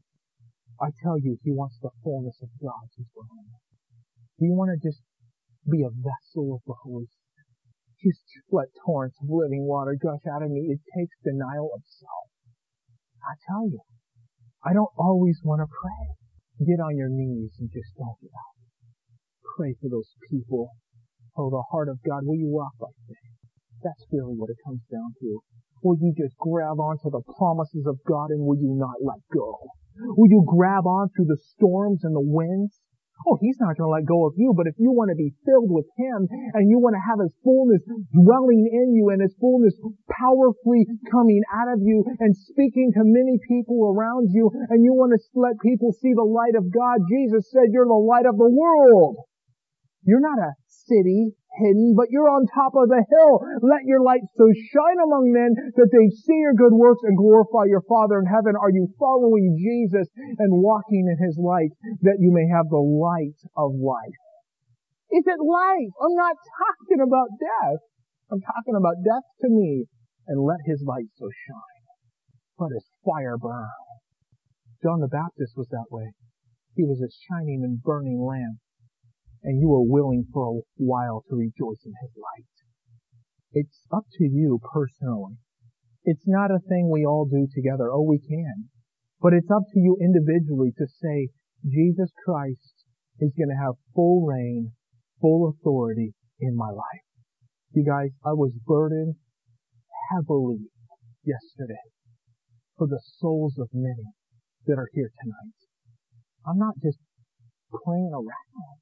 I tell you, He wants the fullness of God to dwell in you. Do you want to just be a vessel of the Holy Spirit? Just let torrents of living water gush out of me. It takes denial of self. I tell you, I don't always want to pray. Get on your knees and just don't get out. Pray for those people
Oh, the heart of God, will you walk by faith? That's really what it comes down to. Will you just grab onto the promises of God and will you not let go? Will you grab on through the storms and the winds? Oh, He's not going to let go of you, but if you want to be filled with Him and you want to have His fullness dwelling in you and His fullness powerfully coming out of you and speaking to many people around you and you want to let people see the light of God, Jesus said you're the light of the world. You're not a city hidden, but you're on top of the hill. Let your light so shine among men that they see your good works and glorify your Father in heaven. Are you following Jesus and walking in His light that you may have the light of life? Is it life? I'm not talking about death. I'm talking about death to me. And let His light so shine. Let His fire burn. John the Baptist was that way. He was a shining and burning lamp. And you are willing for a while to rejoice in His light. It's up to you personally. It's not a thing we all do together. Oh, we can. But it's up to you individually to say, Jesus Christ is going to have full reign, full authority in my life. You guys, I was burdened heavily yesterday for the souls of many that are here tonight. I'm not just playing around.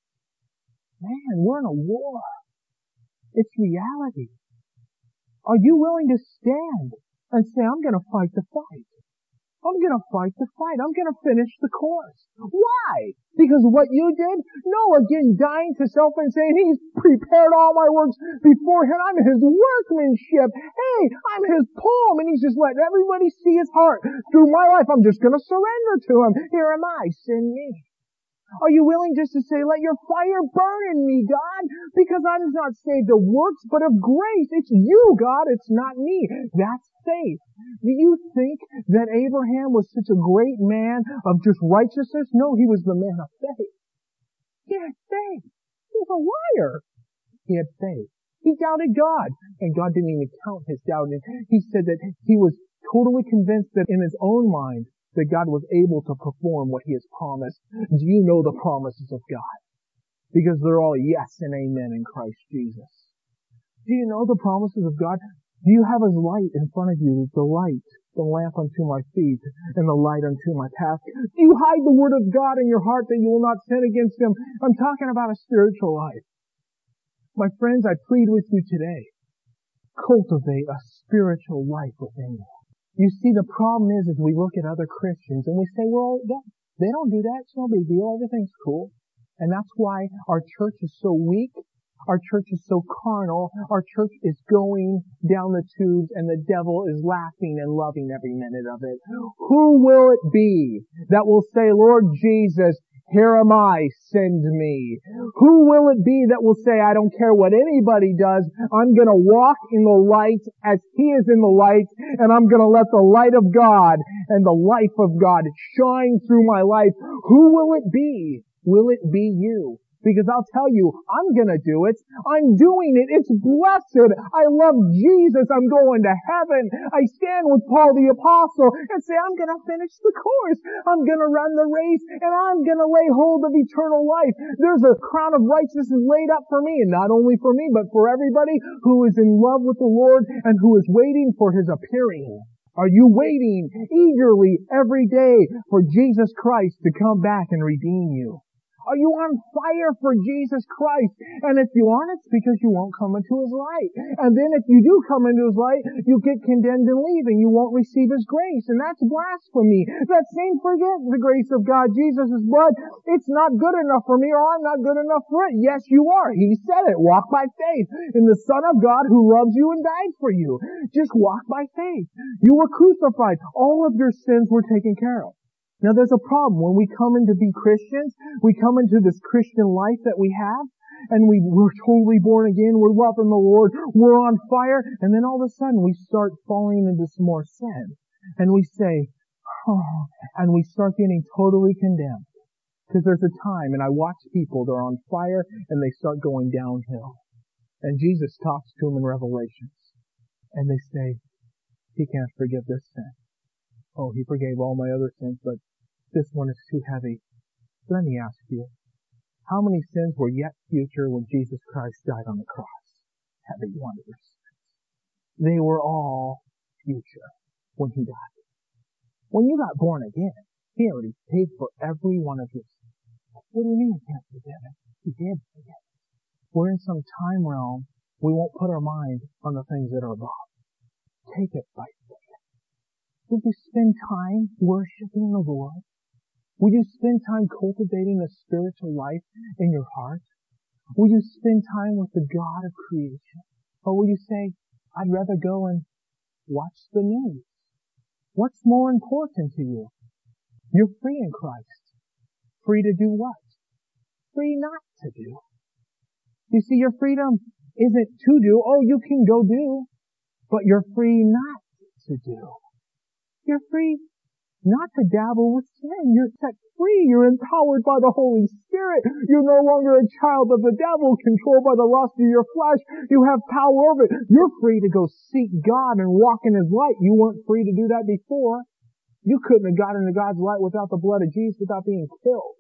Man, we're in a war. It's reality. Are you willing to stand and say, I'm going to fight the fight? I'm going to fight the fight. I'm going to finish the course. Why? Because what you did? No, again, dying to self and saying, He's prepared all my works before Him. I'm His workmanship. Hey, I'm His poem. And He's just letting everybody see His heart. Through my life, I'm just going to surrender to Him. Here am I, send me. Are you willing just to say, let your fire burn in me, God? Because I'm not saved of works, but of grace. It's you, God. It's not me. That's faith. Do you think that Abraham was such a great man of just righteousness? No, he was the man of faith. He had faith. He was a liar. He had faith. He doubted God. And God didn't even count his doubt. And he said that he was totally convinced that in his own mind, that God was able to perform what He has promised. Do you know the promises of God? Because they're all yes and amen in Christ Jesus. Do you know the promises of God? Do you have His light in front of you? The light, the lamp unto my feet, and the light unto my path. Do you hide the Word of God in your heart that you will not sin against Him? I'm talking about a spiritual life. My friends, I plead with you today. Cultivate a spiritual life within you. You see, the problem is, is we look at other Christians and we say, well, they don't do that. It's no big deal. Everything's cool. And that's why our church is so weak. Our church is so carnal. Our church is going down the tubes and the devil is laughing and loving every minute of it. Who will it be that will say, Lord Jesus, here am I, send me? Who will it be that will say, I don't care what anybody does, I'm gonna walk in the light as He is in the light, and I'm gonna let the light of God and the life of God shine through my life. Who will it be? Will it be you? Because I'll tell you, I'm gonna do it. I'm doing it. It's blessed. I love Jesus. I'm going to heaven. I stand with Paul the Apostle and say, I'm gonna finish the course. I'm gonna run the race and I'm gonna lay hold of eternal life. There's a crown of righteousness laid up for me, and not only for me, but for everybody who is in love with the Lord and who is waiting for His appearing. Are you waiting eagerly every day for Jesus Christ to come back and redeem you? Are you on fire for Jesus Christ? And if you aren't, it's because you won't come into His light. And then if you do come into His light, you'll get condemned and leave, and you won't receive His grace. And that's blasphemy. That's saying forget the grace of God, Jesus' blood. It's not good enough for me, or I'm not good enough for it. Yes, you are. He said it. Walk by faith in the Son of God who loves you and died for you. Just walk by faith. You were crucified. All of your sins were taken care of. Now there's a problem. When we come in to be Christians, we come into this Christian life that we have, and we, we're totally born again, we're loving the Lord, we're on fire, and then all of a sudden we start falling into some more sin. And we say, oh, and we start getting totally condemned. Because there's a time, and I watch people, they're on fire, and they start going downhill. And Jesus talks to them in Revelations. And they say, He can't forgive this sin. Oh, He forgave all my other sins, but this one is too heavy. Let me ask you, How many sins were yet future when Jesus Christ died on the cross? Every one of your sins. They were all future when He died. When you got born again, He already paid for every one of your sins. What do you mean He can't forgive it? He did forgive it. We're in some time realm. We won't put our mind on the things that are above. Take it by faith. Would you spend time worshiping the Lord? Will you spend time cultivating a spiritual life in your heart? Will you spend time with the God of creation? Or will you say, I'd rather go and watch the news? What's more important to you? You're free in Christ. Free to do what? Free not to do. You see, your freedom isn't to do. Oh, you can go do. But you're free not to do. You're free not to dabble with sin. You're set free. You're empowered by the Holy Spirit. You're no longer a child of the devil, controlled by the lust of your flesh. You have power over it. You're free to go seek God and walk in His light. You weren't free to do that before. You couldn't have got into God's light without the blood of Jesus, without being killed.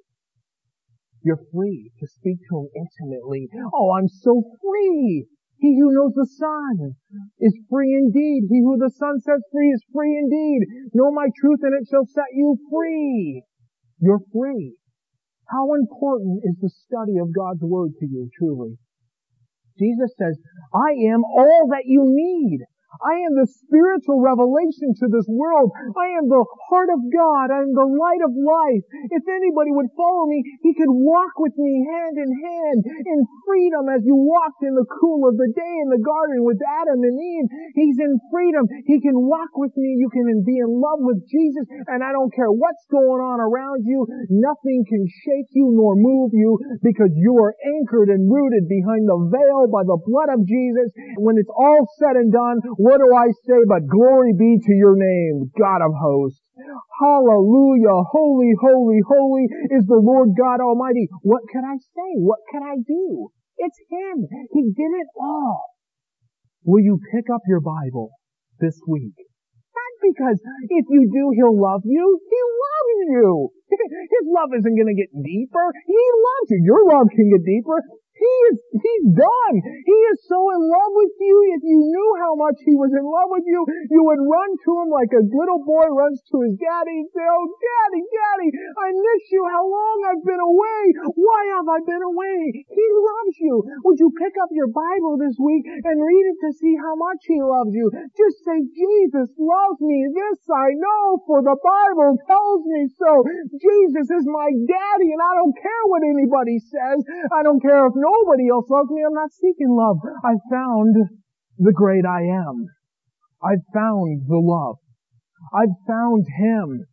You're free to speak to Him intimately. Oh, I'm so free. He who knows the Son is free indeed. He who the Son sets free is free indeed. Know my truth and it shall set you free. You're free. How important is the study of God's Word to you, truly? Jesus says, I am all that you need. I am the spiritual revelation to this world. I am the heart of God. I am the light of life. If anybody would follow me, he could walk with me hand in hand in freedom as you walked in the cool of the day in the garden with Adam and Eve. He's in freedom. He can walk with me. You can be in love with Jesus, and I don't care what's going on around you. Nothing can shake you nor move you because you are anchored and rooted behind the veil by the blood of Jesus. When it's all said and done, what do I say but glory be to your name, God of hosts. Hallelujah. Holy, holy, holy is the Lord God Almighty. What can I say? What can I do? It's Him. He did it all. Will you pick up your Bible this week? Not because if you do, He'll love you. He loves you. His love isn't going to get deeper. He loves you. Your love can get deeper. He is, He's done. He is so in love with you. If you knew how much He was in love with you, you would run to Him like a little boy runs to his daddy and say, oh, Daddy, Daddy, I miss you. How long I've been away. Why have I been away? He loves you. Would you pick up your Bible this week and read it to see how much He loves you? Just say, Jesus loves me. This I know, for the Bible tells me so. Jesus is my daddy, and I don't care what anybody says. I don't care if nobody else loves me. I'm not seeking love. I found the great I am. I've found the love. I've found Him.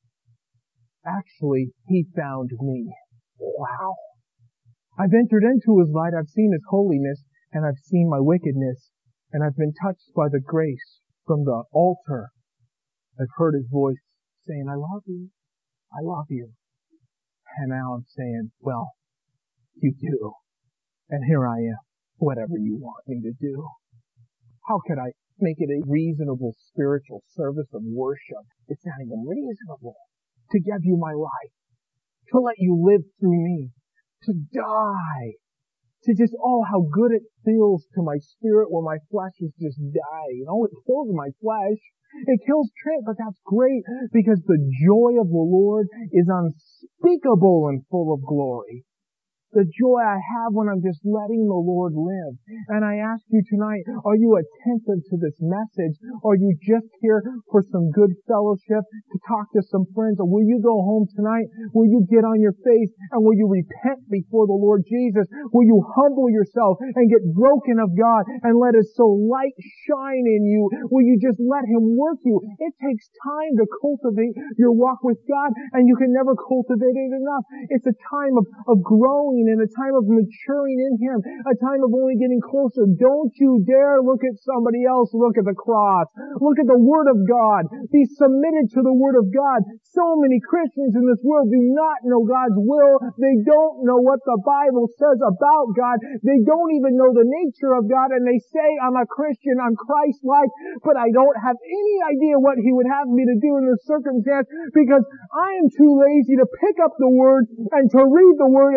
Actually, He found me. Wow. I've entered into His light. I've seen His holiness, and I've seen my wickedness, and I've been touched by the grace from the altar. I've heard His voice saying, I love you. I love you. And now I'm saying, well, you do. And here I am, whatever you want me to do. How could I make it a reasonable spiritual service of worship? It's not even reasonable to give you my life, to let you live through me, to die, to just, oh, how good it feels to my spirit when my flesh is just dying. Oh, it kills my flesh. It kills Trent, but that's great because the joy of the Lord is unspeakable and full of glory. The joy I have when I'm just letting the Lord live. And I ask you tonight, are you attentive to this message? Are you just here for some good fellowship, to talk to some friends? Or will you go home tonight? Will you get on your face and will you repent before the Lord Jesus? Will you humble yourself and get broken of God and let His so light shine in you? Will you just let Him work you? It takes time to cultivate your walk with God, and you can never cultivate it enough. It's a time of, of growing and a time of maturing in Him, a time of only getting closer. Don't you dare look at somebody else. Look at the cross. Look at the Word of God. Be submitted to the Word of God. So many Christians in this world do not know God's will. They don't know what the Bible says about God. They don't even know the nature of God, and they say, I'm a Christian, I'm Christ-like, but I don't have any idea what He would have me to do in this circumstance because I am too lazy to pick up the Word and to read the Word and then to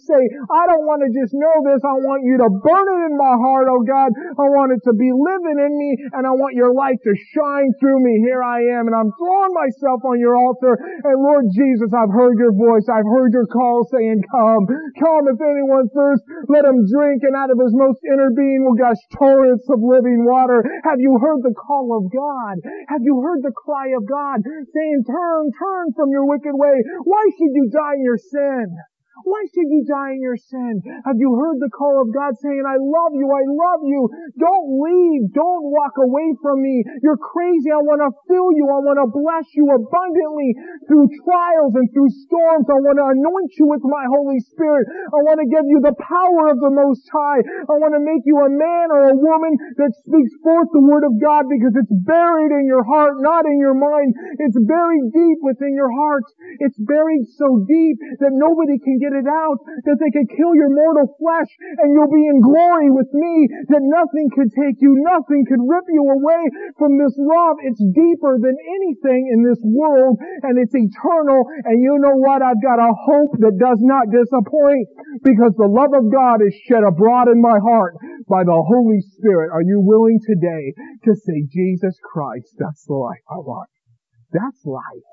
say, I don't want to just know this. I want you to burn it in my heart, oh God. I want it to be living in me, and I want your light to shine through me. Here I am, and I'm throwing myself on your altar. And Lord Jesus, I've heard your voice. I've heard your call saying, come. Come, if anyone thirsts, let him drink, and out of his most inner being will gush torrents of living water. Have you heard the call of God? Have you heard the cry of God saying, turn, turn from your wicked way? Why should you die in your sin? Why should you die in your sin? Have you heard the call of God saying, I love you, I love you. Don't leave. Don't walk away from me. You're crazy. I want to fill you. I want to bless you abundantly through trials and through storms. I want to anoint you with my Holy Spirit. I want to give you the power of the Most High. I want to make you a man or a woman that speaks forth the Word of God, because it's buried in your heart, not in your mind. It's buried deep within your heart. It's buried so deep that nobody can get it out, that they could kill your mortal flesh and you'll be in glory with me, that nothing could take you, nothing could rip you away from this love. It's deeper than anything in this world, and it's eternal. And you know what? I've got a hope that does not disappoint, because the love of God is shed abroad in my heart by the Holy Spirit. Are you willing today to say, Jesus Christ, that's the life I want? That's life.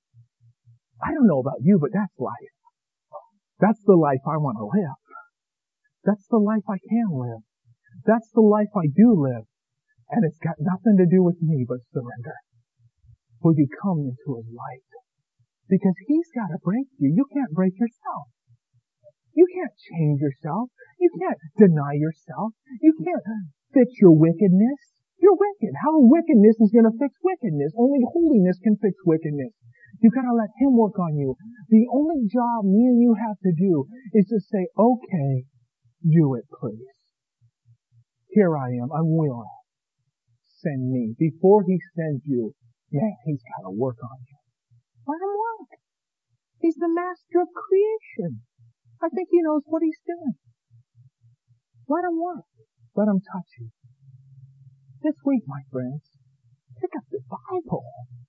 I don't know about you, but that's life. That's the life I want to live. That's the life I can live. That's the life I do live. And it's got nothing to do with me but surrender. Will you come into His light? Because He's got to break you. You can't break yourself. You can't change yourself. You can't deny yourself. You can't fix your wickedness. You're wicked. How wickedness is going to fix wickedness? Only holiness can fix wickedness. You've got to let Him work on you. The only job me and you have to do is to say, okay, do it, please. Here I am. I'm willing. Send me. Before He sends you, man, He's got to work on you. Let Him work. He's the master of creation. I think He knows what He's doing. Let Him work. Let Him touch you. This week, my friends, pick up the Bible.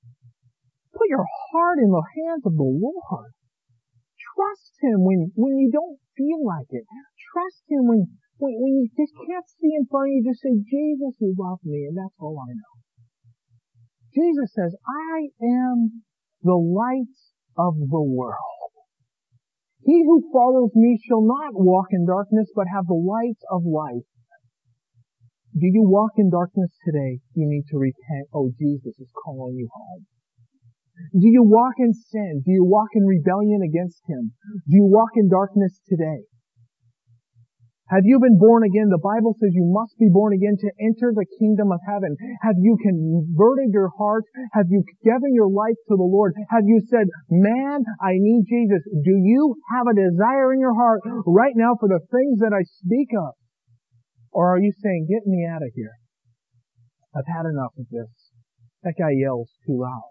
Put your heart in the hands of the Lord. Trust Him when, when you don't feel like it. Trust Him when, when, when you just can't see in front of you. Just say, Jesus, you love me, and that's all I know. Jesus says, I am the light of the world. He who follows me shall not walk in darkness, but have the light of life. Do you walk in darkness today? You need to repent. Oh, Jesus is calling you home. Do you walk in sin? Do you walk in rebellion against Him? Do you walk in darkness today? Have you been born again? The Bible says you must be born again to enter the kingdom of heaven. Have you converted your heart? Have you given your life to the Lord? Have you said, man, I need Jesus? Do you have a desire in your heart right now for the things that I speak of? Or are you saying, get me out of here? I've had enough of this. That guy yells too loud.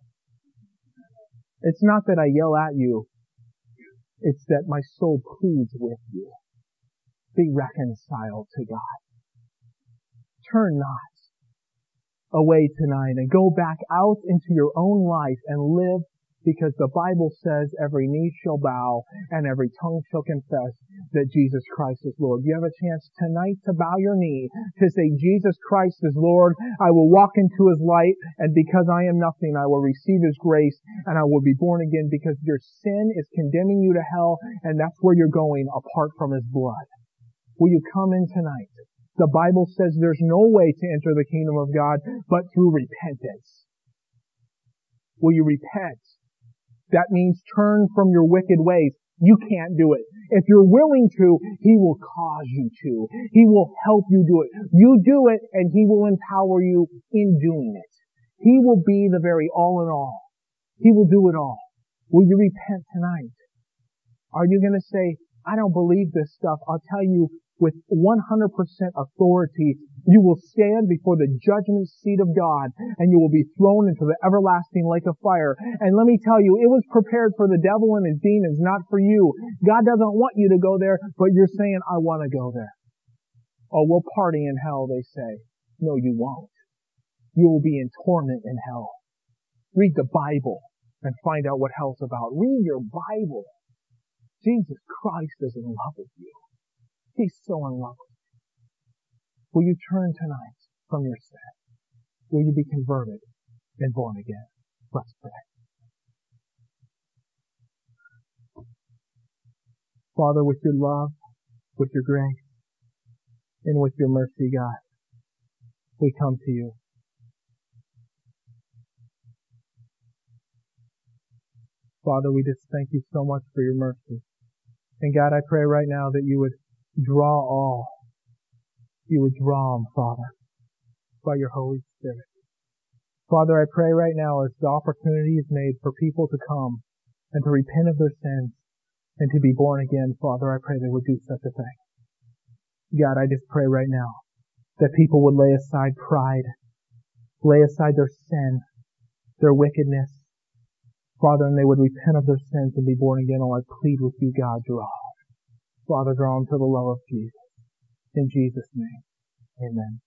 It's not that I yell at you. It's that my soul pleads with you. Be reconciled to God. Turn not away tonight and go back out into your own life and live, because the Bible says every knee shall bow and every tongue shall confess that Jesus Christ is Lord. You have a chance tonight to bow your knee, to say, Jesus Christ is Lord. I will walk into His light, and because I am nothing, I will receive His grace, and I will be born again, because your sin is condemning you to hell, and that's where you're going apart from His blood. Will you come in tonight? The Bible says there's no way to enter the kingdom of God but through repentance. Will you repent? That means turn from your wicked ways. You can't do it. If you're willing to, He will cause you to. He will help you do it. You do it, and He will empower you in doing it. He will be the very all in all. He will do it all. Will you repent tonight? Are you going to say, I don't believe this stuff? I'll tell you with one hundred percent authority, you will stand before the judgment seat of God, and you will be thrown into the everlasting lake of fire. And let me tell you, it was prepared for the devil and his demons, not for you. God doesn't want you to go there, but you're saying, I want to go there. Oh, we'll party in hell, they say. No, you won't. You will be in torment in hell. Read the Bible and find out what hell's about. Read your Bible. Jesus Christ is in love with you. He's so in love with you. Will you turn tonight from your sin? Will you be converted and born again? Let's pray. Father, with your love, with your grace, and with your mercy, God, we come to you. Father, we just thank you so much for your mercy. And God, I pray right now that you would draw all. You would draw them, Father, by your Holy Spirit. Father, I pray right now as the opportunity is made for people to come and to repent of their sins and to be born again, Father, I pray they would do such a thing. God, I just pray right now that people would lay aside pride, lay aside their sin, their wickedness, Father, and they would repent of their sins and be born again. Oh, I plead with you, God, draw. Father, draw them to the love of Jesus. In Jesus' name, amen.